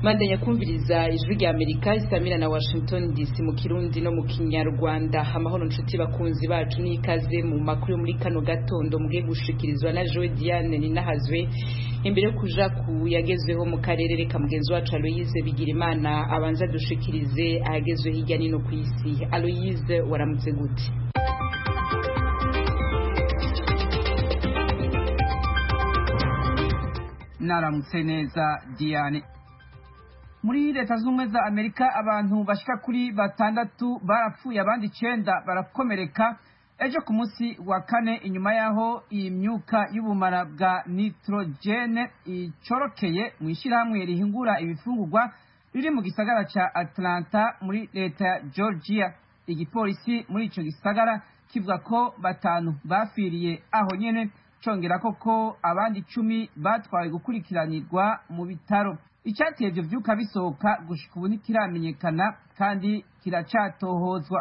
Bandanya kumviriza ijwi rya Amerika isamira na Washington DC mu Kirundi no mu Kinyarwanda. Amahoro nshuti bakunzi bacu n'ikaze mu makuru yo muri kano gatondo mugiye gushikirizwa na Joe Diane Ninahazwe. Imbere yo kuja kuyagezweho mu karere reka mugenzi wacu Aloise Bigirimana abanza dushikirize ahagezwe hirya nino ku isi. Aloise, waramutse gute? Naramutse neza Diane. Muri leta z'ubumwe za Amerika abantu bashika kuri 6 barapfuye abandi 9 barakomereka ejo ku munsi wa kane inyuma yaho imyuka y'ubumara bwa nitrogene icorokeye mu ishirahamwe rihingura ibifungurwa riri mu gisagara ca Atlanta muri leta ya Georgia. Igipolisi muri ico gisagara kivuga ko 5 bafiriye aho nyene, congera ko abandi 10 batwaye gukurikiranirwa mu bitaro. Icyateye ibyo vyuka bisohoka gushika ubu ntikiramenyekana kandi kiracatohozwa.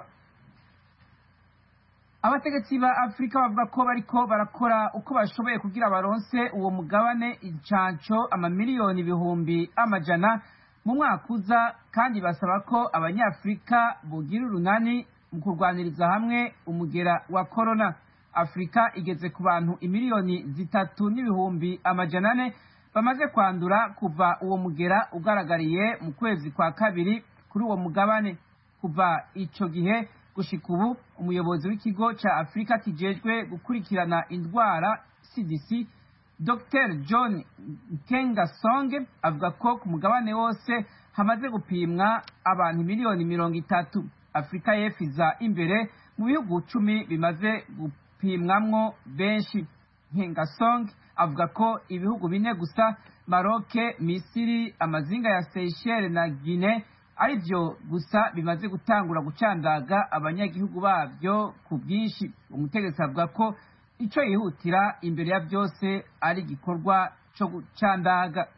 Abategetsi ba Afrika bavuga ko bariko barakora uko bashoboye kugira baronse uwo mugabane incanco amamiliyoni ibihumbi amajana mu mwaka uza, kandi basaba ko abanyafrika bogira urunani mu kurwaniriza hamwe umugera wa corona. Afrika igeze ku bantu imiliyoni 3 n'ibihumbi amajana 4 bamaze kwandura kuva uwo mugera ugaragariye mu kwezi kwa kabiri kuri uwo mugabane. Kuva ico gihe gushika ubu umuyobozi w'ikigo ca Afrika kijejwe gukurikirana indwara CDC Dr. John Nkengasong avuga ko ku mugabane wose hamaze gupimwa abantu miliyoni 30. Afrika yefiza imbere mu bihugu 10 bimaze gupimwamwo benshi. Nkengasong avuga ko ibihugu 4 gusa, Maroc, Misiri, amazinga ya Seychelles na Guinea, arivyo gusa bimaze gutangura gucandaga abanyagihugu bavyo ku bwinshi. Umutegetsi avuga ko ico yihutira imbere ya byose ari gikorwa cyo gucandaga.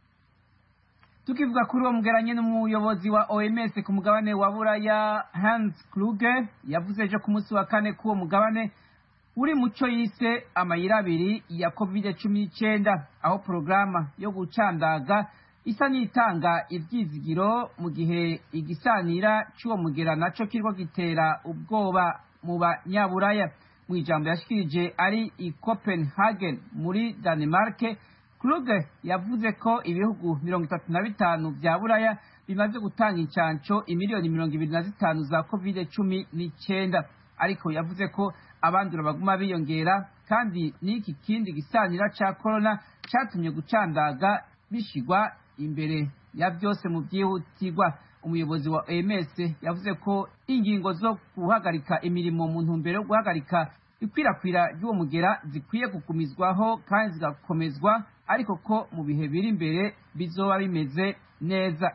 Tukivuga kuri uwo mugeranye n'umuyobozi wa OMS ku mugabane wa Buraya Hans Kluge yavuze ejo ku munsi wa kane ko uwo mugabane uri muco yise amayira abiri ya COVID-19, aho programa yo gucandaga isa n'itanga ivyizigiro mu gihe igisanira cy'uwo mugera naco kiriko gitera ubwoba mu banyaburaya. Mu ijambo yashikirije ari i Copenhagen muri Denmark, Kluge yavuze ko ibihugu 35 vya Buraya bimaze gutanga incanco imiliyoni 25 za COVID-19, ariko yavuze ko abandura baguma biyongera kandi n'iki kindi gisanira ca corona catumye gucandaga bishigwa imbere ya byose mu byihutirwa. Umuyobozi wa OMS yavuze ko ingingo zo guhagarika imirimo mu ntumbero yo guhagarika ikwirakwira ry'uwo mugera zikwiye gukumizwaho kandi zigakomezwa, ariko ko mu bihe biri imbere bizoba bimeze neza.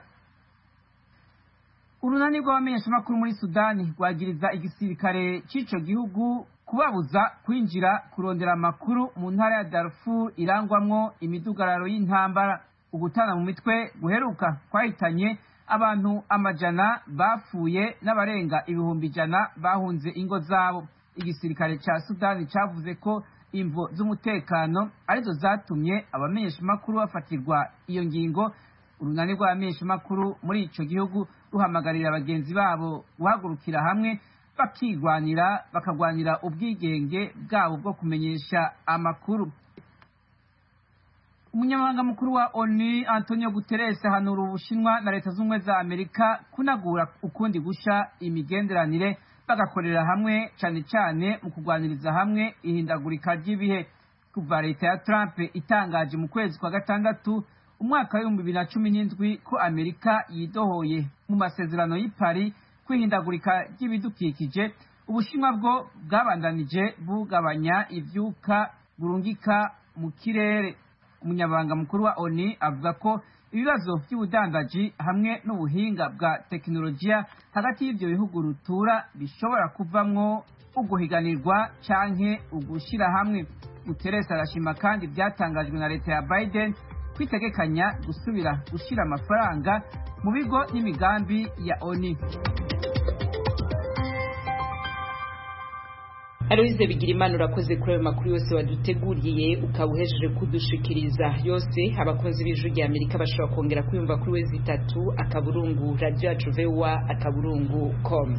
Urunani rw'abamenyeshamakuru muri Sudani rwagiriza igisirikare c'ico gihugu kubabuza kwinjira kurondera amakuru mu ntara ya Darfur irangwamwo imidugararo y'intambara. Ugutana mu mitwe guheruka kwahitanye abantu amajana bapfuye n'abarenga ibihumbi 100 bahunze ingo zabo. Igisirikare ca Sudani cavuze ko imvo z'umutekano arizo zatumye abamenyeshamakuru bafatirwa iyo ngingo. Urunani rw'abamenyeshamakuru muri ico gihugu ruhamagarira abagenzi babo guhagurukira hamwe bakagwanira ubwigenge bwabo bwo kumenyesha amakuru. Umunyamabanga mukuru wa ONU Antonio Guterres hanura Ubushinwa na leta z'ubumwe za Amerika kunagura ukundi gusha imigenderanire bagakorera hamwe cane cane mu kugwaniriza hamwe ihindagurika ry'ibihe. Kuva leta ya Trump itangaje mu kwezi kwa gatandatu umwaka wa 2017 ko Amerika yidohoye mu masezerano y'i Paris kwihindagurika ry'ibidukikije, Ubushinwa bwo bwabandanije bugabanya ivyuka burungika mu kirere. Umunyabanga mukuru wa ONU avuga ko ibibazo by'ubudandaji hamwe n'ubuhinga bwa tekinolojiya hagati y'ivyo bihugu rutura bishobora kuvamwo uguhiganirwa canke ugushira hamwe. Guterres arashima kandi byatangajwe na leta ya Biden kwitegekanya gusubira gushira amafaranga mu bigo n'imigambi ya ONU. Aloise Bigirimana urakoze kuri ayo makuru yose waduteguriye ukabuhejeje kudushikiriza yose. Abakunzi b'Ijwi rya Amerika bashobora kongera kwiyumva kuri wezi 3 akaburungu radio yacu VOA akaburungu.com.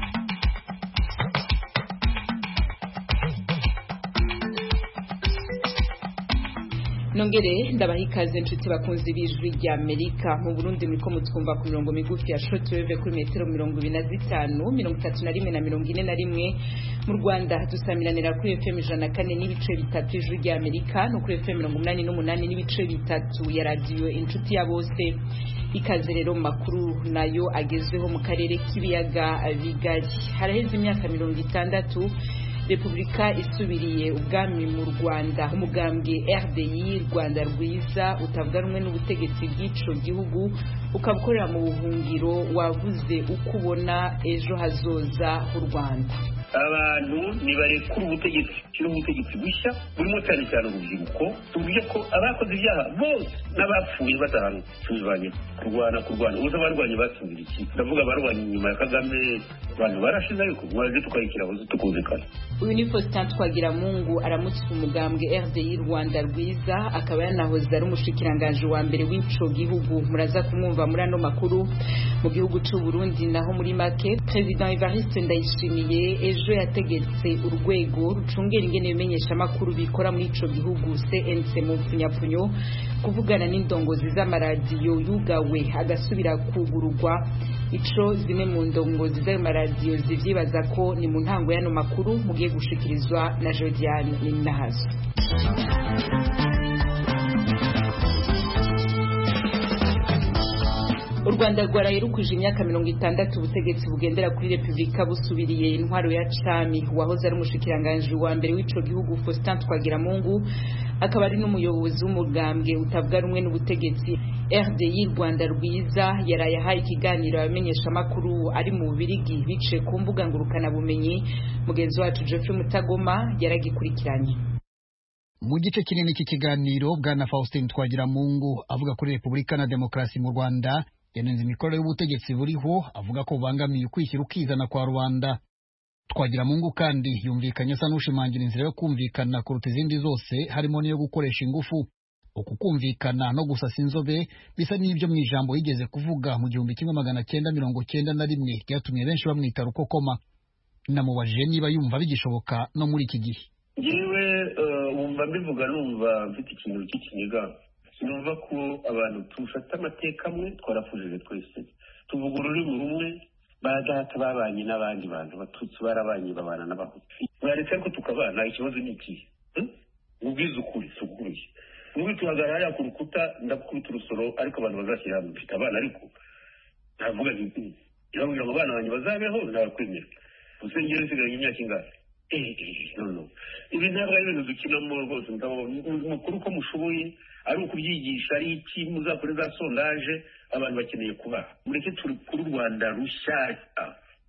Nongere ndabaha ikaze inshuti bakunzi b'Ijwi rya Amerika. Mu Burundi miko mutwumva ku mirongo migufi ya shortwave kuri metero 25, 31 na 41. Mu Rwanda dusamiranira kuri FM 104 n'ibice bitatu Ijwi rya Amerika no kuri FM 88 n'ibice bitatu ya radio inshuti ya bose. Ikaze rero makuru nayo agezweho mu karere k'ibiyaga bigari. Haraheze imyaka 60 Republika isubiriye ubwami mu Rwanda. Umugambwe RDI Rwanda rwiza utavuga rumwe n'ubutegetsi bw'ico gihugu ukabukorera mu buhungiro wavuze ukubona ejo hazoza h'u Rwanda. Abantu nibarekura ubutegetsi n'ubutegetsi bushya burimo cyane cyane urubyiruko tuvuye ko abakoze ibyaha bose n'abapfuye batahana tuzanye kurwana ubuze abarwanye batsindira iki ndavuga abarwanye nyuma ya Kagame abantu barashize ariko mwaje tukayikira aho tukumvikana. Uyu ni Faustin Twagiramungu aramutse umugambwe RDI Rwanda rwiza akaba yanahoze ari umushikiranganje wa mbere w'ico gihugu. Muraza kumwumva muri ano makuru. Mu gihugu c'u Burundi naho muri make President Evariste Ndayishimiye ejo yategetse urwego rucungera ingene bimenyesha makuru bikora muri ico gihugu CNC mu Pfunyapfunyo kuvugana n'indongozi z'amaradiyo yugawe agasubira kugururwa. Ico zimwe mu ndongozi z'amaradiyo zivyibaza ko ni mu ntango y'ano makuru mugiye gushikirizwa na Jodiane Ninahazo. U Rwanda rwarayirukuje imyaka 60 ubutegetsi bugendera kuri Republika busubiriye intwaro ya Cami. Wahoze ari umushikiranganje wa mbere w'ico gihugu Faustin Twagiramungu akaba ari n'umuyobozi w'umugambwe utavuga rumwe n'ubutegetsi RDI Rwanda rwiza yaraye ahaye ikiganiro abamenyesha makuru ari mu Bubirigi bice ku mbuga ngurukana bumenyi. Mugenzi wacu Geoffrey Mutagoma yaragikurikiranye. Mu gice kinini cy'ikiganiro bwana Faustin Twagiramungu avuga kuri Republika na Demokarasi mu Rwanda yanenze imikorere y'ubutegetsi buriho avuga ko bangamiye ukwishyira ukizana kwa rubanda. Twagiramungu kandi yumvikanye asa n'ushimangira inzira yo kumvikana kuruta izindi zose harimo n'iyo gukoresha ingufu. Uku kumvikana no gusasa inzobe bisa n'ibyo mu ijambo yigeze kuvuga mu 1991 ryatumye benshi bamwita rukokoma. Namubajije niba yumva bigishoboka no muri iki gihe. Jewe wumva mbivuga numva mfite ikintu cy'ikiniga. Sinumva ko abantu tufata amateka amwe twarafujije twese tuvuga ururimi rumwe badata babanye n'abandi bantu batutsi barabanye babana n'abahutu mwaretse ko tukabana ikibazo ni iki ubwiza ukuri suguruye n'ubu tuhagarara ku rukuta ndakubita urusoro ariko abantu bazashyira mfite abana ariko ntavuga nti irabwira ngo abana banjye bazabeho ntakwemera usengere sigaye imyaka ingahe no ibi ntabwo ari ibintu dukinamo rwose mukuru ko mushoboye ari ukubyigisha ari iki muzakore za sondaje abantu bakeneye kubaha mureke turi kuri Rwanda rushyashya.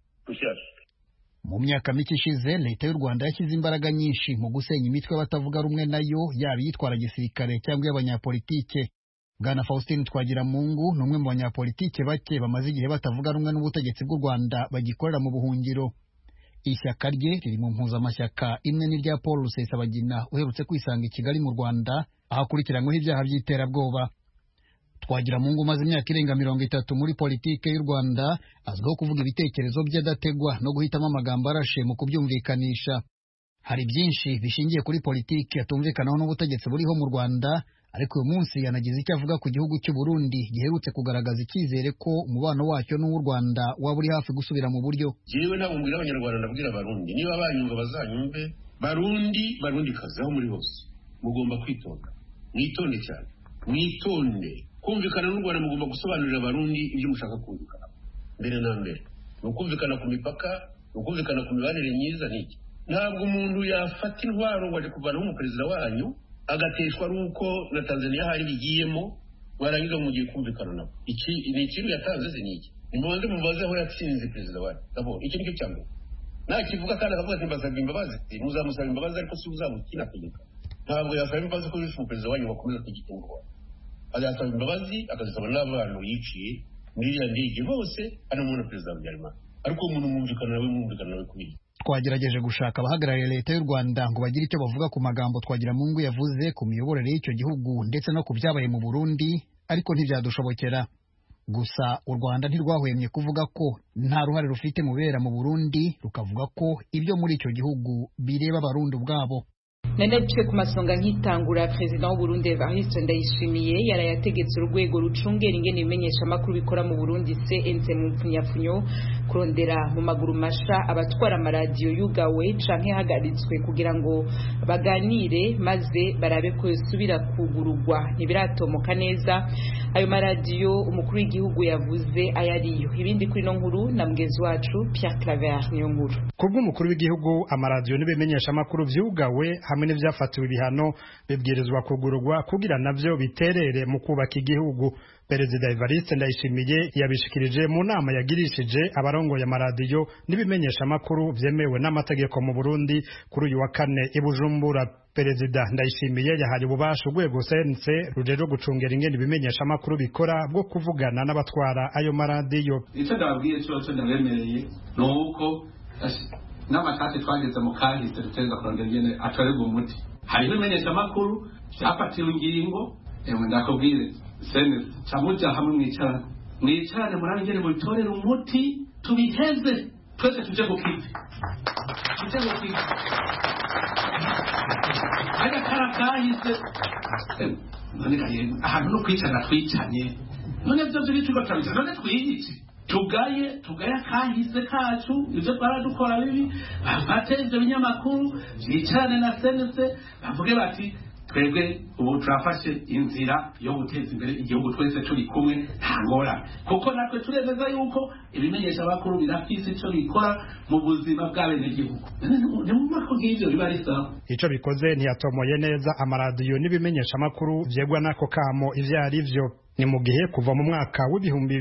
Mu myaka mike ishize leta y'u Rwanda yashyize imbaraga nyinshi mu gusenya imitwe batavuga rumwe nayo yaba yitwara gisirikare cyangwa y'abanyapolitike. Bwana Faustin Twagiramungu ni umwe mu banyapolitike bake bamaze igihe batavuga rumwe n'ubutegetsi bw'u Rwanda bagikorera mu buhungiro. Ishyaka rye riri mu mpuzamashyaka imwe n'irya Paul Rusesabagina uherutse kwisanga i Kigali mu Rwanda ahakurikiranyweho ibyaha by'iterabwoba. Twagiramungu umaze imyaka irenga 30 muri politike y'u Rwanda azwiho kuvuga ibitekerezo bye adategwa no guhitamo amagambo arashe mu kubyumvikanisha. Hari byinshi bishingiye kuri politike yatumvikanaho n'ubutegetsi buriho mu Rwanda, ariko uyu munsi yanagize icyo avuga ku gihugu cy'u Burundi giherutse kugaragaza icyizere ko umubano wacyo n'u Rwanda waba uri hafi gusubira mu buryo. Jewe nabo mbwira abanyarwanda ndabwira abarundi niba banyumva bazanyumve barundi kazi aho muri hose mugomba kwitonda mwitonde cyane mwitonde kumvikana n'u Rwanda mugomba gusobanurira abarundi ibyo mushaka kumvikana mbere na mbere ukumvikana ku mipaka ukumvikana ku mibanire myiza niki ntabwo umuntu yafata intwaro ngo aje kuvanaho umuperezida wanyu agateshwa ruko na Tanzania hari bigiyemo warangiza mu gihe kumvikana nabo iki ni ikintu yatanze ziniki nimubanze mubaze aho yatsinze perezida wanyu abo iki nicyo cyambo nakivuga kandi akavuga ati mbasabye imbabazi muzamusaba imbabazi ariko si uzamukina tegeka ntabwo yasaba imbabazi ko yishe umuperezida wanyu bakomeza kugitungwa azasaba imbabazi akazisaba n'abantu yiciye muri ya ndege bose ari umuntu perezida wa Habyarimana ariko umuntu mwumvikana nawe kubiri. twagerageje gushaka abahagarariye leta y'u Rwanda ngo bagire icyo bavuga ku magambo Twagiramungu yavuze ku miyoborere y'icyo gihugu ndetse no ku byabaye mu Burundi, ariko ntibyadushobokera. Gusa u Rwanda ntirwahwemye kuvuga ko nta ruhare rufite mu bibera mu Burundi, rukavuga ko ibyo muri icyo gihugu bireba abarundi ubwabo. Nanetse ku masonga nkitangura President w'u Burundi Evariste Ndayishimiye yarayategetse urwego rucungera ingene ibimenyesha makuru bikora mu Burundi CNC mu mpfunyapfunyo kurondera mu maguru masha abatwara amaradiyo yugawe canke hagaritswe kugira ngo baganire maze barabe ko yosubira kugurugwa. Ntibiratomoka neza ayo maradiyo umukuru w'igihugu yavuze ayariyo. Ibindi kuri no nkuru na mugezi wacu Pierre Claver niyo nkuru. Kubw'umukuru w'igihugu amaradiyo n'ibimenyesha makuru vyugawe hamwe n'ivyafatiwe ibihano bibwirizwa kugurugwa kugira navyo biterere mu kubaka igihugu. Perezida Evariste Ndayishimiye yabishikirije mu nama yagirishije abarongoye amaradiyo n'ibimenyesha makuru vyemewe n'amategeko mu Burundi kuri uyu wa kane i Bujumbura. Perezida Ndayishimiye yahaye ububasha urwego CNC rujejwe gucungera ingene ibimenyesha makuru bikora bwo kuvugana n'abatwara ayo maradiyo. Ico ndababwiye cyo ndabemereye nuko n'amatati twageze mu kahise duteza kurondera ingene atorerwa umuti. Hari ibimenyesha makuru vyafatiwe ingingo ndakubwire CNC camuja hamwe mwicarane murabe ingene mubitorera umuti tubiheze twese tuje kukivi aga karakahise none kaye ahantu no kwicara twicanye none byo biri tugatabisa none twiyice tugaya kahise kacu ibyo twaradukora bibi bafate ibyo binyamakuru bicarane na CNC bavuge bati twebwe ubu turafashe inzira yo guteza imbere igihugu twese turi kumwe nta ngora kuko natwe turemeza yuko ibimenyesha bakuru birafise ico bikora mu buzima bw'abenegihugu. Ni mu mako nk'ivyo biba ari sawa. Ico bikoze ntiyatomoye neza amaradiyo n'ibimenyesha makuru vyegwa nako kamo ivyo ari vyo. Ni mu gihe kuva mu mwaka w'ibihumbi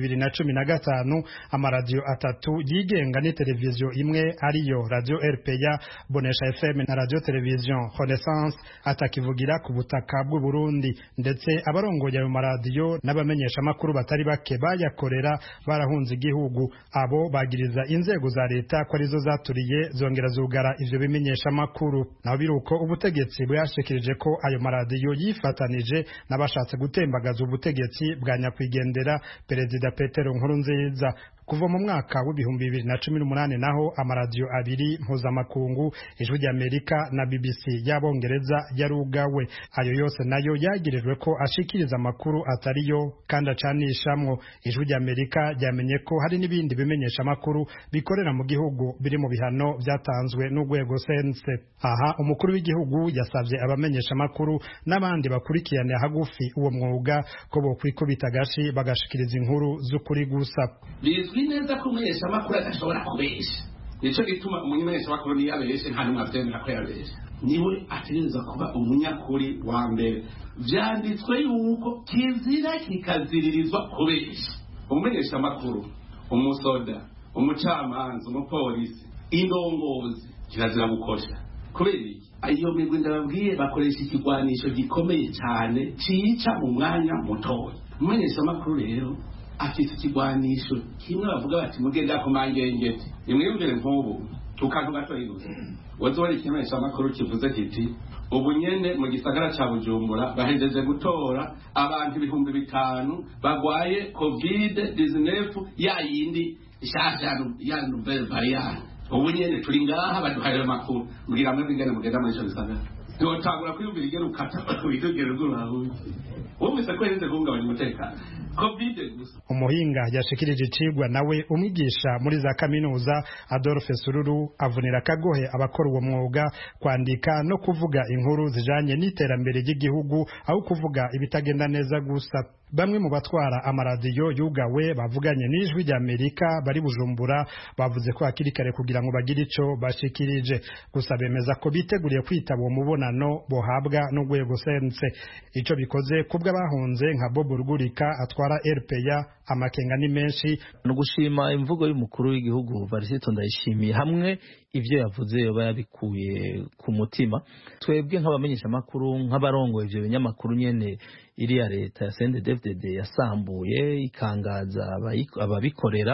2015 amaradiyo 3 yigenga ni televiziyo imwe ariyo Radio RPA, Bonesha FM na Radio Television Renaissance atakivugira ku butaka bw'u Burundi, ndetse abarongoye ayo maradiyo n'abamenyesha makuru batari bake bayakorera barahunze igihugu. Abo bagiriza inzego za leta ko arizo zaturiye zongera zugara ivyo bimenyesha makuru. Naho biruko ubutegetsi bwashikirije ko ayo maradiyo yifatanije n'abashatse gutembagaza ubutegetsi bwa nyakwigendera Perezida Petero Nkurunziza. Kuva mu mwaka w'ibihumbi 2018 naho amaradiyo 2 mpuzamakungu Ijwi ry'Amerika na BBC y'Abongereza yarugawe. Ayo yose nayo yagirijwe ko ashikiriza amakuru atariyo kandi acanishamwo. Ijwi ry'Amerika ryamenye ko hari n'ibindi bimenyesha amakuru bikorera mu gihugu biri mu bihano byatanzwe n'urwego CNC. Aha umukuru w'igihugu yasavye abamenyesha amakuru n'abandi bakurikirana hagufi uwo mwuga ko bokwikubita gashi bagashikiriza inkuru z'ukuri gusa. Bizwi neza ko umumenyesha makuru adashobora kubesha. Nico gituma umumenyesha makuru ni yabeshe nta numwe avyemera ko yabeshe. Niwe ategereza kuba umunyakuri wa mbere. Vyanditswe yuko kizira kikaziririzwa kubesha. Umumenyesha makuru, umusoda, umucamanza, umupolisi, indongozi kirazira gukosha. Kubera iki? Ayo migwi ndababwiye bakoresha ikigwanisho gikomeye cyane cica mu mwanya mutoya. Umumenyesha makuru rero afite ikigwanisho kimwe bavuga bati mugenda kumangengeti. Nimwibwire nk'ubu tukantu gato yiruze. Wazore ikimenyesha makuru kivuze kiti ubu nyene mu gisagara ca Bujumbura bahejeje gutora abantu 5,000 bagwaye COVID-19 yayindi ishashanu ya nouvelle variante. Ubu nyene turi ngaha baduhaye makuru mugira mwe bingana mugenda muri ico gisagara. Ntotangura kwiyumvira igero ukata bidogero rw'aho. Wumvise ko yeze guhungabanya umutekano. Umuhinga yashikirije icigwa nawe umwigisha muri za kaminuza Adolphe Sururu avunira akagohe abakora uwo mwuga kwandika no kuvuga inkuru zijanye n'iterambere ry'igihugu aho kuvuga ibitagenda neza gusa. Bamwe mu batwara amaradiyo yugawe bavuganye n'Ijwi ry'Amerika bari Bujumbura bavuze ko hakiri kare kugira ngo bagire ico bashikirije, gusa bemeza ko biteguriye kwitaba uwo mubonano bohabwa n'urwego CNC. Ico bikoze kubwa bahunze nka Bob Rugurika atwara RPA amakenga ni menshi. No gushima imvugo y'umukuru w'igihugu Varisito Ndayishimiye hamwe ivyo yavuze yoba yabikuye ku mutima. Twebwe nk'abamenyesha makuru nk'abarongo ivyo binyamakuru nyene iriya leta ya CNDD-FDD yasambuye ikangaza ababikorera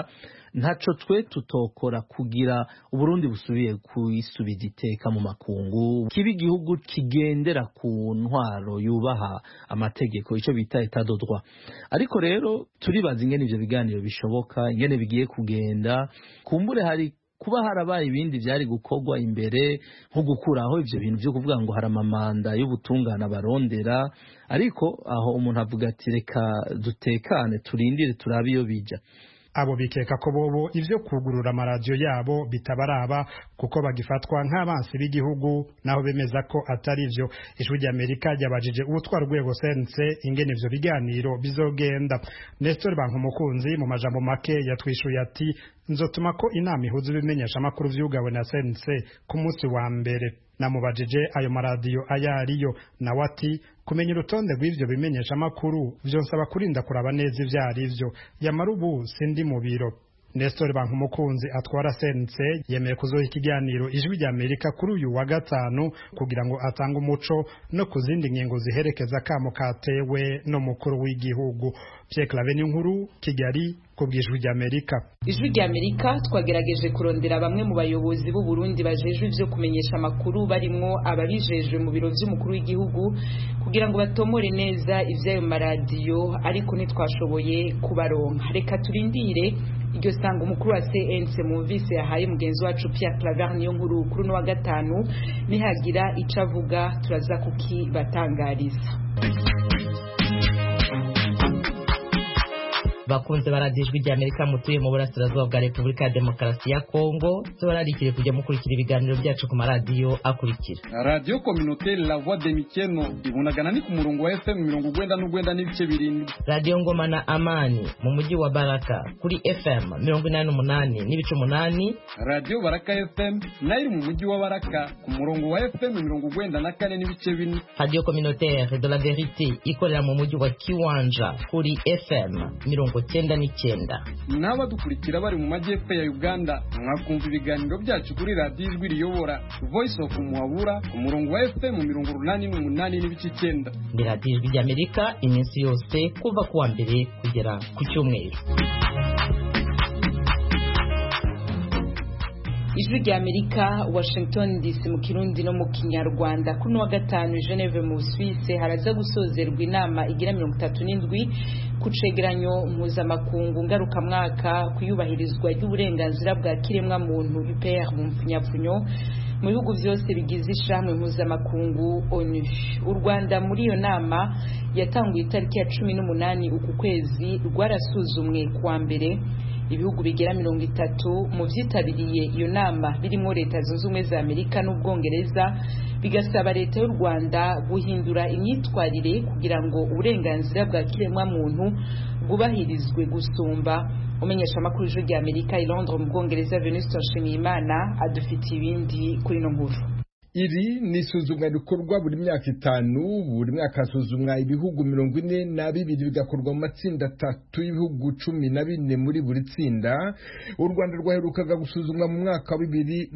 ntaco twe tutokora kugira Uburundi busubiye kwisubiza iteka mu makungu, kiba igihugu kigendera ku ntwaro yubaha amategeko, ico bita etat de droit. Ariko rero turibaza ingene ivyo biganiro bishoboka, ingene bigiye kugenda, kumbure hari kuba harabaye ibindi byari gukorwa imbere nko gukuraho ivyo bintu byo kuvuga ngo hari amamanda y'ubutungane barondera, ariko aho umuntu avuga ati reka dutekane turindire turabe iyo bija. Abo bikeka ko bobo ivyo kugurura amaradiyo yabo bitabaraba kuko bagifatwa nk'abansi b'igihugu, naho bemeza ko atari ivyo. Ijwi ry'Amerika ryabajije ubutwara urwego sense ingene ivyo biganiro bizogenda. Nestor Bankumukunzi mu majambo make yatwishuye ati nzotuma ko inama ihuza ibimenyesha amakuru vyugawe na sense ku munsi wa mbere. Namubajije ayo maradiyo ayariyo, nawe ati kumenya urutonde rw'ivyo bimenyesha amakuru vyonsaba kurinda kuraba neza ivyo arivyo, yamara ubu sindi mu biro. Nestor Bankumukunzi atwara sense yemeye kuzoha ikiganiro Ijwi ry'Amerika kuri uyu wa gatanu kugira ngo atange umuco no kuzindi ngingo ziherekeza kamo katewe no mukuru w'igihugu. Pierre Claver Nkuru, Kigali, kubw'Ijwi ry'Amerika. Ijwi ry'Amerika twagerageje kurondera bamwe mu bayobozi b'u Burundi bajejwe ivyo kumenyesha amakuru barimwo ababijejwe mu biro vy'umukuru w'igihugu kugira ngo batomore neza ivyayo maradiyo, ariko ntitwashoboye kubaronka. Reka turindire iryo sanga umukuru wa CNC muvise yahaye mugenzi wacu Pierre Claver Nkuru kuri no wa gatanu, nihagira ico avuga turaza kukibatangariza. Bakunze baradijwe ry'Amerika mutuye mu burasirazuba bwa Repubulika ya Demokarasi ya Kongo, tubararikire kujya mukurikira ibiganiro byacu ku maradiyo akurikira: Radio Communautaire La Voix de Mikeno ibunagana ni ku murongo wa FM 99 n'ibice 7, Radio Ngoma na Amani mu mujyi wa Baraka kuri FM 88 n'ibice 8, Radio Baraka FM nayo mu mujyi wa Baraka ku murongo wa FM 94 n'ibice 4, Radio Communautaire de la Vérité ikorera mu mujyi wa Kiwanja kuri FM 99. N'abadukurikira bari mu majyepfo ya Uganda mwakumva ibiganiro byacu kuri Radio Ijwi riyobora Voice of Muhabura ku murongo wa FM 88 n'ibice 9. Ni Radio Ijwi ry'Amerika iminsi yose kuva kuwa mbere kugera ku cyumweru. Ijwi ry'Amerika, Washington DC mu Kirundi no mu Kinyarwanda. Kuri no wa gatanu Geneve mu Suisse haraza gusozerwa inama igira 37 ku cegeranyo mpuzamakungu ngarukamwaka kuyubahirizwa ry'uburenganzira bwa kiremwa muntu UPR mu mpfunyapfunyo mu bihugu byose bigize ishamwe mpuzamakungu ONU. U Rwanda muri iyo nama yatanguye itariki ya 18 uku kwezi rwarasuzumwe kuwa mbere. Ibihugu bigera 30 mu vyitabiriye iyo nama birimo Leta Zunze Ubumwe za Amerika n'Ubwongereza bigasaba Leta y'u Rwanda guhindura imyitwarire kugira ngo uburenganzira bwa kiremwa muntu bwubahirizwe gusumba. Umenyesha amakuru y'Ijwi ry'Amerika i Londres mu Bwongereza Venuste Nshimiyimana adufitiye ibindi kuri no nkuru. Iri ni isuzumwa rikorwa buri myaka 5, buri mwaka hasuzumwa ibihugu 42 bigakorwa mu matsinda 3 y'ibihugu 14 muri buri tsinda. U Rwanda rwaherukaga gusuzumwa mu mwaka wa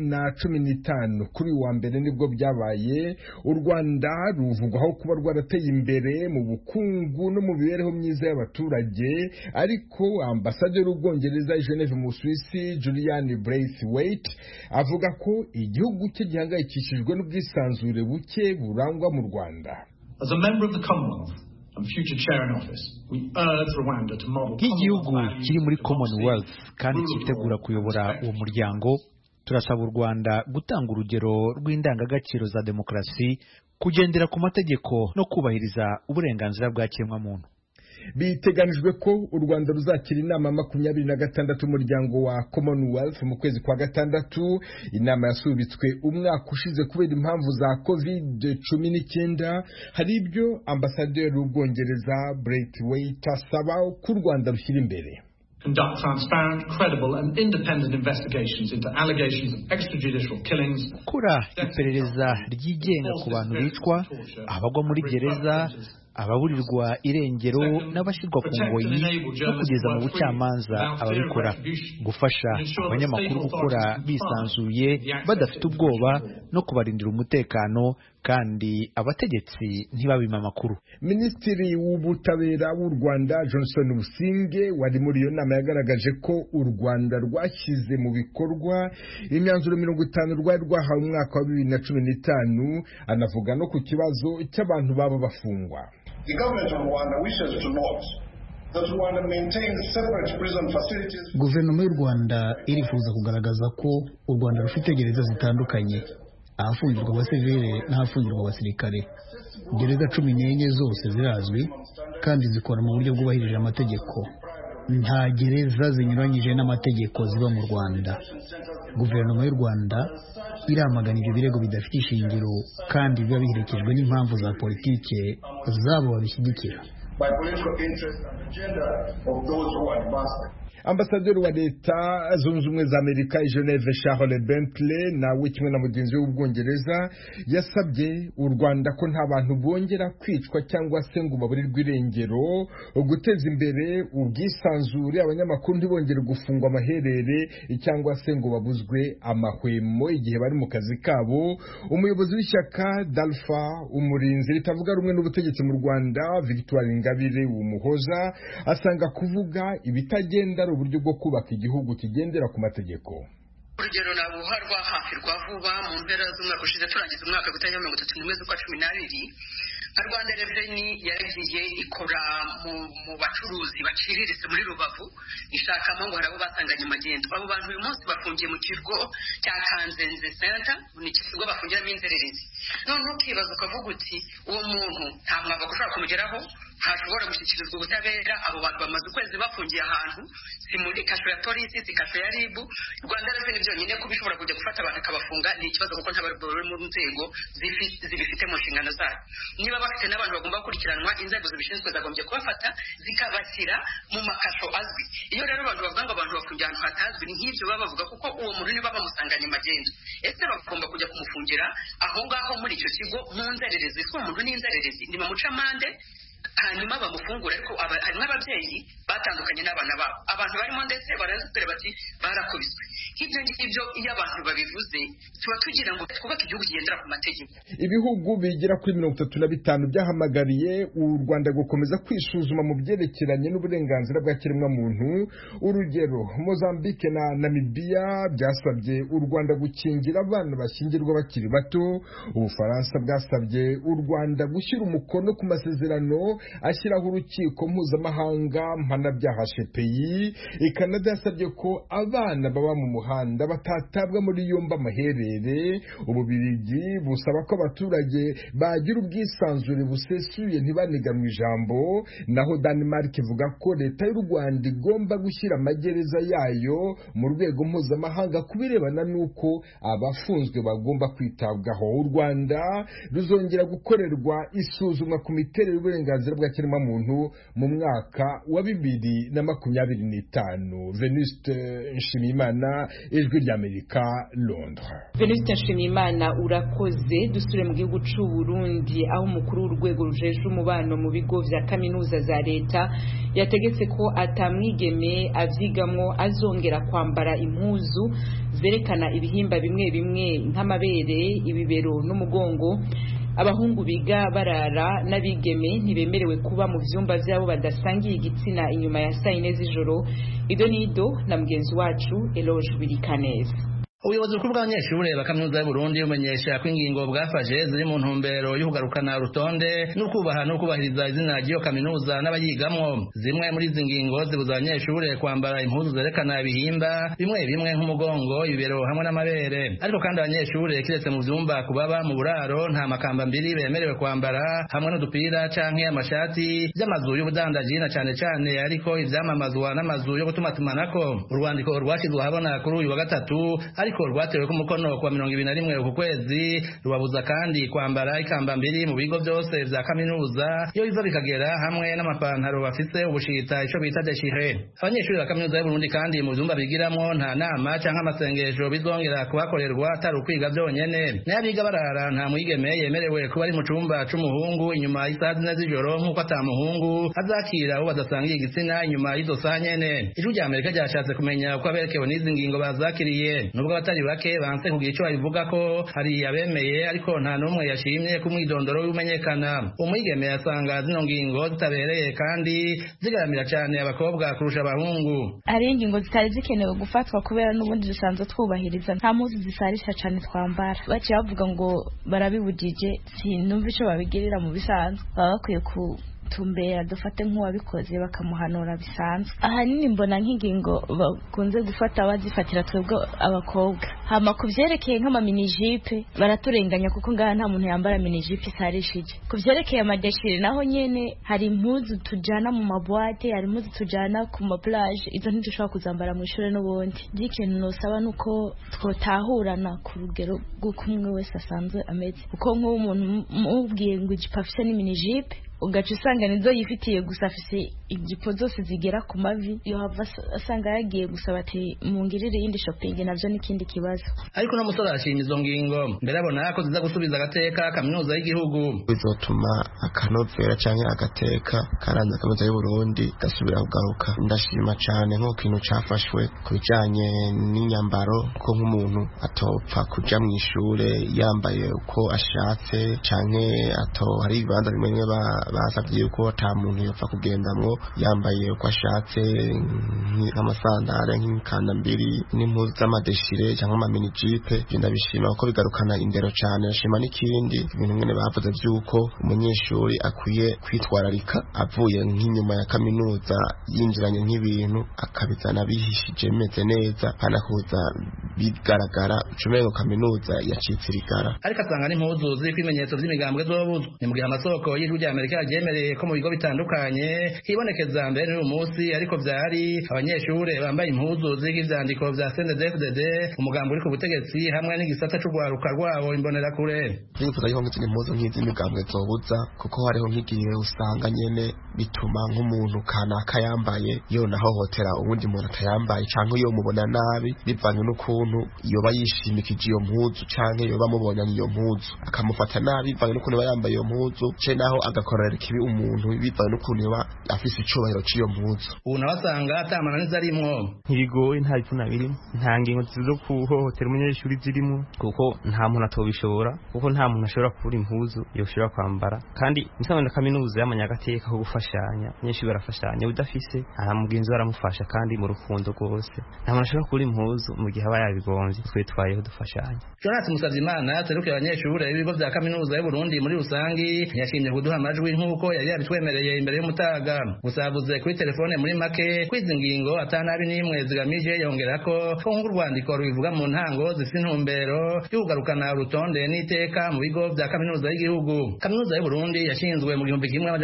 2015. Kuri wa mbere nibwo byabaye. U Rwanda ruvugwaho kuba rwarateye imbere mu bukungu no mu mibereho myiza y'abaturage, ariko ambasaderi w'Ubwongereza i Geneve mu Suisse Julian Braithwaite avuga ko igihugu cye gihangayikishijwe n'ubwisanzure buke burangwa mu Rwanda. As a member of the Commonwealth and future chair in office, we urge Rwanda to model nk'igihugu kiri muri Commonwealth kandi cyitegura kuyobora uwo muryango, turasaba u Rwanda gutanga urugero rw'indangagaciro za demokarasi, kugendera ku mategeko no kubahiriza uburenganzira bwa kiremwamuntu. Biteganijwe ko u Rwanda ruzakira inama 26 umuryango wa Commonwealth mu kwezi kwa gatandatu. Inama yasubitswe umwaka ushize kubera impamvu za COVID-19. Hari ibyo ambasaderi w'Ubwongereza Braithwaite asaba ko u Rwanda rushyira imbere. Conduct transparent, credible and independent investigations into allegations of extrajudicial killings. Kura iperereza ryigenga ku bantu bicwa, abagwa muri gereza ababurirwa irengero n'abashyirwa ku ngoyi no kugeza mu bucamanza ababikora, gufasha abanyamakuru gukora bisanzuye badafite ubwoba no kubarindira umutekano kandi abategetsi ntibabime amakuru. Minisitiri w'ubutabera w'u Rwanda Johnson Businge wari muri iyo nama yagaragaje ko u Rwanda rwashyize mu bikorwa imyanzuro 50 rwari rwahawe umwaka wa 2015, anavuga no ku kibazo cy'abantu baba bafungwa. The government of Rwanda wishes to note that Rwanda maintains separate prison facilities. Guverinoma y'u Rwanda irifuza kugaragaza ko u Rwanda rufite gereza zitandukanye, ahafungirwa abasivile n'ahafungirwa abasirikare. Gereza 14 zose zirazwi kandi zikora mu buryo bwubahirije amategeko. Nta gereza zinyuranyije n'amategeko ziba mu Rwanda. Guverinoma y'u Rwanda iramagana ibyo birego bidafite ishingiro kandi biba biherekejwe n'impamvu za politike zabo babishyigikira. Ambasaderi wa Leta Zunze Ubumwe za Amerika i Geneve Charles Bentley nawe kimwe na mugenzi we w'Ubwongereza yasabye u Rwanda ko nta bantu bongera kwicwa cyangwa se ngo baburirwe irengero, guteza imbere ubwisanzure, abanyamakuru ntibongere gufungwa amaherere cyangwa se ngo babuzwe amahwemo igihe bari mu kazi kabo. Umuyobozi w'ishyaka Dalfa umurinzi ritavuga rumwe n'ubutegetsi mu Rwanda Victoire Ingabire Umuhoza asanga kuvuga ibitagenda uburyo bwo kubaka igihugu kigendera ku mategeko. Urugero nabuha rwa hafi rwa vuba mu mpera z'umwaka ushize turangiza umwaka gutangira 31 z'ukwa 12, Rwanda Revenue yaragiye ikora mu bacuruzi baciriritse muri Rubavu ishakamo ngo harabo basanganye magendo. Abo bantu uyu munsi bafungiye mu kigo cya Kanzenze Center, ni kigo bafungiramo inzererezi. None ukibaza ukavuga uti uwo muntu nta mwaba gushaka kumugeraho, hashobora gushyikirizwa ubutabera. Abo bantu bamaze ukwezi bafungiye ahantu, si muri kasho ya polisi, si kasho ya RIB. Rwanda Revenue byonyine ko bishobora kujya gufata abantu akabafunga ni ikibazo, kuko nta barworo mu nzego zibifite mu nshingano zayo. Niba bafite n'abantu bagomba gukurikiranwa, inzego zibishinzwe zagombye kubafata zikabashyira mu makasho azwi. Iyo rero abantu bavuga ngo abantu bafungiye ahantu hatazwi, ni nk'ibyo baba bavuga, kuko uwo muntu niba bamusanganye magendo, ese bagomba kujya kumufungira aho ngaho muri icyo kigo mu nzererezi? Si umuntu n'inzererezi, ni bamuca amande hanyuma bamufungura. Ariko harimo ababyeyi batandukanye n'abana babo, abantu barimo ndetse barazitore bati barakubiswe. Ibyo ngibyo iyo abantu babivuze tuba tugira ngo twubake igihugu kigendera ku mategeko. Ibihugu bigera kuri 35 byahamagariye u Rwanda gukomeza kwisuzuma mu byerekeranye n'uburenganzira bwa kiremwamuntu. Urugero, Mozambique na Namibia byasabye u Rwanda gukingira abana bashyingirwa bakiri bato. Ubufaransa bwasabye u Rwanda gushyira umukono ku masezerano ashyiraho urukiko mpuzamahanga mpanabyaha CPI. Canada yasabye ko abana baba mu muhanda batatabwa muri yombi amaherere. Ububiligi busaba ko abaturage bagira ubwisanzure busesuye ntibaniganwe ijambo. Naho Denmark ivuga ko leta y'u Rwanda igomba gushyira amagereza yayo mu rwego mpuzamahanga kubirebana n'uko abafunzwe bagomba kwitabwaho. U Rwanda ruzongera gukorerwa isuzumwa ku miterere y'uburenganzira bwa kiremwamuntu mu mwaka wa 2025. Venuste Nshimiyimana, Ijwi ry'Amerika, Londres. Venuste Nshimiyimana urakoze. Dusure mu gihugu cy'u Burundi aho umukuru w'urwego rujejwe umubano mu bigo vya kaminuza za leta yategetse ko atamwigeme avyigamwo azongera kwambara impuzu zerekana ibihimba bimwe bimwe nk'amabere, ibibero n'umugongo. Abahungu biga barara n'abigeme ntibemerewe kuba mu vyumba vyabo badasangiye igitsina inyuma ya saa 4 z'ijoro. Ido nido na mugenzi wacu Eloge Birikaneza. Ubuyobozi bukuru bw'abanyeshuri ba kaminuza y'u Burundi bumenyesha ko ingingo bwafashe ziri mu ntumbero yo kugarukana urutonde no kubaha no kubahiriza izina ry'iyo kaminuza n'abayigamwo. Zimwe muri izi ngingo zibuza abanyeshuri kwambara impuzu zerekana ibihimba bimwe bimwe nk'umugongo, ibibero hamwe n'amabere. Ariko kandi abanyeshuri kiretse mu vyumba kubaba mu buraro nta makamba mbiri bemerewe kwambara, hamwe n'udupira canke amashati by'amazu y'ubudandaji na cane cane ariko ivyamamazwa n'amazu yo gutumatumanako. Urwandiko rwashizwe habona kuri uyu wa gatatu ariko rwatewe ku mukono kwa 21 uku kwezi rubabuza kandi kwambara ikamba mbiri mu bigo byose vya kaminuza iyo izo bikagera hamwe n'amapantaro bafise ubushita ico bita deshire. Abanyeshuri ba kaminuza y'u Burundi kandi mu vyumba bigiramo nta nama canke amasengesho bizongera kubakorerwa atari ukwiga byonyene. N'abiga barara nta mwigeme yemerewe kuba ari mu cumba c'umuhungu inyuma y'isaha 4 z'ijoro nk'uko atamuhungu azakira uwo badasangiye igitsina inyuma y'izo saa nyene. Ijwi rya Amerika ryashatse kumenya uko aberekewe n'izi ngingo bazakiriye, nubwo abatari bake banse kugira ico babivuga ko hari abemeye ariko nta n'umwe yashimye ku mwidondoro w'umenyekana. Umwigeme yasanga zino ngingo zitabereye kandi zigaramira cyane abakobwa kurusha abahungu. Hari ingingo zitari zikenewe gufatwa kubera n'ubundi dusanzwe twubahiriza nta muzi zisarisha cyane twambara. Baciye bavuga ngo barabibujije, sinumva ico babigirira mu bisanzwe, baba bakwiye tumbera dufate nk'uwabikoze bakamuhanura bisanzwe. Ahanini mbona nk'ingingo bakunze gufata bazifatira twebwe abakobwa. Hama kuvyerekeye nk'amaminijipe baraturenganya kuko ngaha nta muntu yambara minijipe isarishije. Kuvyerekeye amadeshire naho nyene hari impuzu tujana mu mabwate, hari impuzu tujana ku ma plage, izo ntidushobora kuzambara mu ishure n'ubundi. Ikintu nosaba nuko twotahurana ku rugero rw'uko umwe wese asanzwe ameze, kuko nk'umuntu mubwiye ngo ijipo afise n'iminijipe ugaca usanga nizo yifitiye gusa afise ijipo zose zigera ku mavi, iyo hava asanga yagiye gusaba ati mungirire yindi shopping, navyo n'ikindi kibazo. Ariko no musore ashima izo ngingo mbere abona ko ziza gusubiza agateka kaminuza y'igihugu, bizotuma akanovera canke agateka karanze kaminuza y'u Burundi gasubira kugaruka. Ndashima cane nko kintu cafashwe kubijanye n'inyambaro, ko nk'umuntu atopfa kuja mu ishure yambaye uko ashatse canke hari ibibanza bimwe basabye yuko ata muntu yopfa kugendamwo yambaye uko ashatse nk'amasandare nk'imikanda mbiri n'impuzu z'amadeshire cyangwa amaminijipe. Ndabishima kuko bigarukana indero cyane. Ndashima n'ikindi ibintu mwene bavuze by'uko umunyeshuri akwiye kwitwararika avuye nk'inyuma ya kaminuza yinjiranye nk'ibintu akabizana bihishije bimeze neza hanakuza bigaragara ucumengo kaminuza yacitse irigara. Ariko asanga n'impuzu ziri kwimenyetso by'imigambwe zobuzwa. Ni mu gihe amasoko y'Ijwi rya Amerika ryemereye ko mu bigo bitandukanye hibonekeza mbere n'uyu munsi ariko vyari abanyeshure bambaye impuzu ziriko ivyandiko vya CNDD-FDD, umugambi uri ku butegetsi hamwe n'igisata c'ugwaruka rwabo imbonerakure. Nifuza yuko nk'izindi mpuzu nk'iz'imigambwe zobuza, kuko hariho nk'igihe usanga nyene bituma nk'umuntu kanaka yambaye yonahohotera uwundi muntu atayambaye canke yo mubona nabi bivanye n'ukuntu yoba yishimikije iyo mpuzu canke yoba mubonanye iyo mpuzu akamufata nabi bivanye n'ukuntu yoba yambaye iyo mpuzu ce naho agakorera ikibi umuntu bivanye n'ukuntu yoba afise icubahiro c'iyo mpuzu. Ubu nabasanga atamananiza arimwo ntibigoye, nta bipfuna birimo, nta ngingo zo kuhohotera umunyeshuri zirimo, kuko nta muntu atobishobora, kuko nta muntu ashobora kubura impuzu yoshobora kwambara. Kandi nisanzwe na kaminuza y'amanyagateka ho gufashanya, abanyeshuri barafashanya, udafise aha mugenzi baramufasha kandi mu rukundo rwose. Nta muntu ashobora kubura impuzu mu gihe aba yabigonze, twe twayeho dufashanya. Jonas Musavyimana aserukiye abanyeshuri b'ibigo vya kaminuza y'u Burundi muri rusangi yashimye kuduha amajwi nk'uko yari yabitwemereye imbere y'umutaga. Gusa yavuze kuri telefone muri make kwizi ngingo atanabi n'imwe zigamije, yongera ko nk'uko urwandiko rubivuga mu ntango zifite intumbero y'ugarukana urutonde n'iteka mu bigo vya kaminuza y'igihugu. Kaminuza y'u Burundi yashinzwe mu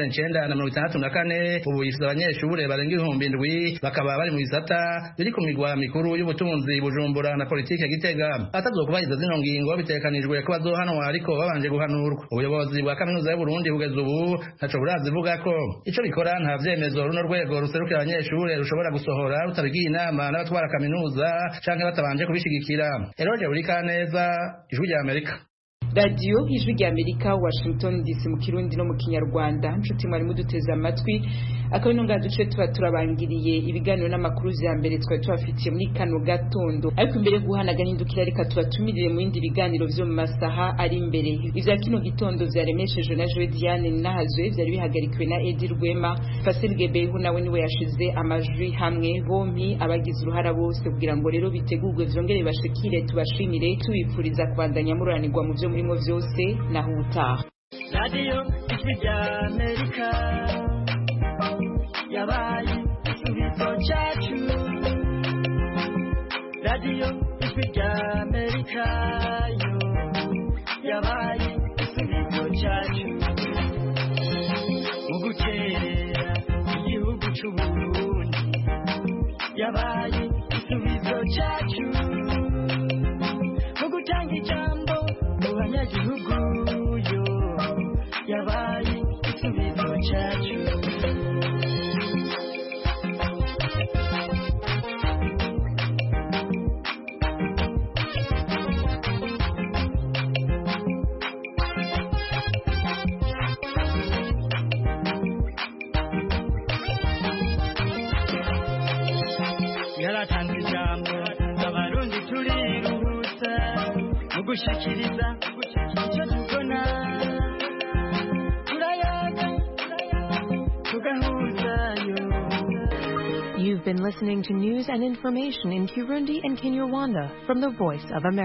1964, ubu ifite abanyeshuri barenga 7,000 bakaba bari mu bisata biri ku migwa mikuru y'ubutunzi Bujumbura na politike Gitega. Atazokubahiriza zino ngingo bitekanijwe ko bazohanwa ariko babanje guhanurwa. Ubuyobozi bwa kaminuza y'u Burundi kugeza ubu ntaco burazivuga ko ico bikora nta vyemezo runo rwego ruserukira abanyeshuri rushobora gusohora rutabigiye inama n'abatwara kaminuza canke batabanje kubishigikira. Eroje Urikaneza, Ijwi rya Amerika. Radio Ijwi rya Amerika, Washington DC mu Kirundi no mu Kinyarwanda. Nshuti mwari muduteze amatwi, akabino ngaduce tuba turabangiriye ibiganiro n'amakuru ya mbere twari tubafitiye muri kano gatondo. Ariko imbere guhanaga n'indukira reka tubatumirire mu bindi biganiro vyo mu masaha ari imbere. Ivya kino gitondo vyaremeshejwe na Joe Diane Nahazwe, vyari bihagarikiwe na Edi Rwema. Fasil Gebehu nawe niwe yashize amajwi hamwe, bompi abagize uruhara bose kugira ngo rero bitegurwe vyongere bashikire. Tubashimire tubipfuriza kubandanya muranirwa mu vyo murimo vyose naho utaha. Radio Ijwi rya Amerika yabaye igisubizo cyacu. Radio Ijwi rya Amerika yo yabaye igisubizo cyacu mu gukerera igihugu cy'u Burundi, yabaye igisubizo cyacu gushikiriza icyo tubona turayaga tugahuzayo. You've been listening to news and information in Kirundi and Kinyarwanda from the Voice of America.